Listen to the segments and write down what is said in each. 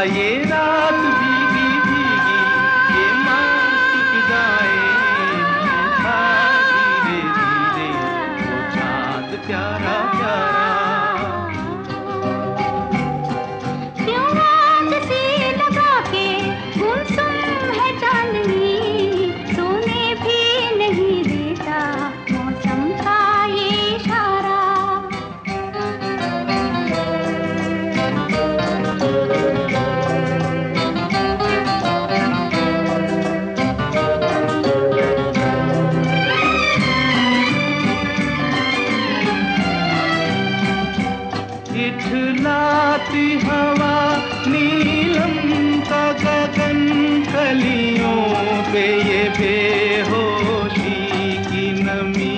ये रात भीगी भीगी, ये मस्त फिजाएं, उठा धीरे धीरे वो चाँद प्यारा प्यारा। क्यों आग सी लगा के गुमसुम है चांदनी, सोने भी नहीं देता मौसम का ये इशारा। इठलाती हवा नीलम का गगन, कलियों पे ये बेहोशी की नमी।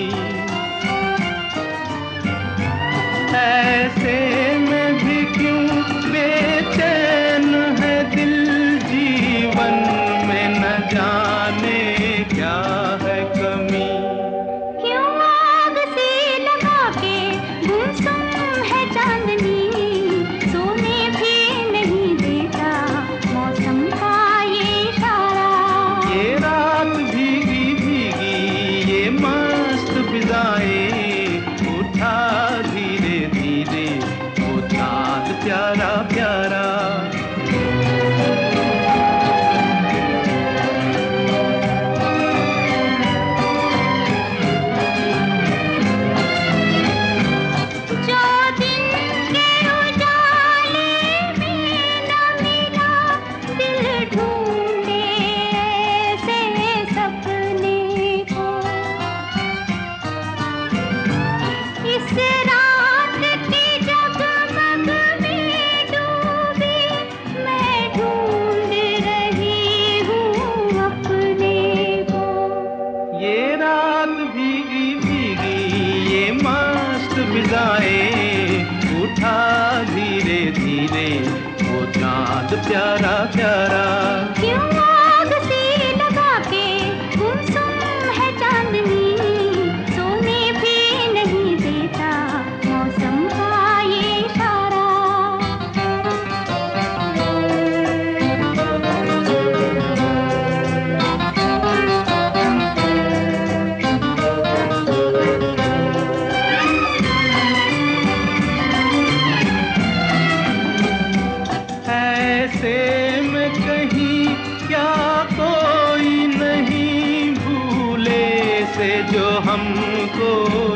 ऐसे में भी क्यों बेचैन है दिल, जीवन में न जाने क्या है कमी। क्यों आग सी लगा के गुमसुम है चांदनी, सोने भी नहीं देता मौसम का ये इशारा। ये रात भीगी भीगी, ये मस्त फिजाएं, उठा धीरे धीरे वो चाँद प्यारा प्यारा। जो दिन के उजाले में न मिला, दिल ढूंढे ऐसे सपने को। इस रात की जगमग में डूबी, मैं ढूंढ रही हूँ अपने को। ये रात भीगी भीगी, ये मस्त फिजाएं, उठा धीरे धीरे वो चाँद प्यारा प्यारा। क्यों आग सी लगा के गुमसुम है चांदनी, सोने भी नहीं देता मौसम का ये इशारा। ऐसे में कहीं क्या कोई नहीं भूले से जो हमको